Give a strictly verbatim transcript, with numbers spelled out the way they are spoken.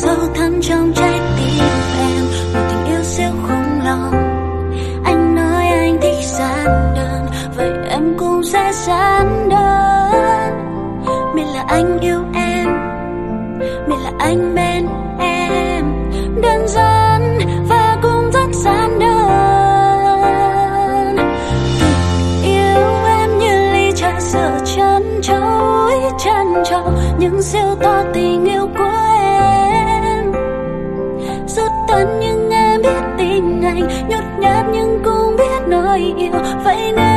sâu thẳm trong trái tim em, một tình yêu siêu khủng long. Anh nói anh thích giản đơn, vậy em cũng sẽ giản đơn. Miễn là anh yêu em, miễn là anh bên em, đơn giản và cũng rất giản đơn. Tình yêu em như ly trà sữa trân trối trân trọng, những siêu to tình yêu của em. Rất tận nhưng em biết tình anh, nhút nhát nhưng cũng biết nói yêu. Vậy nên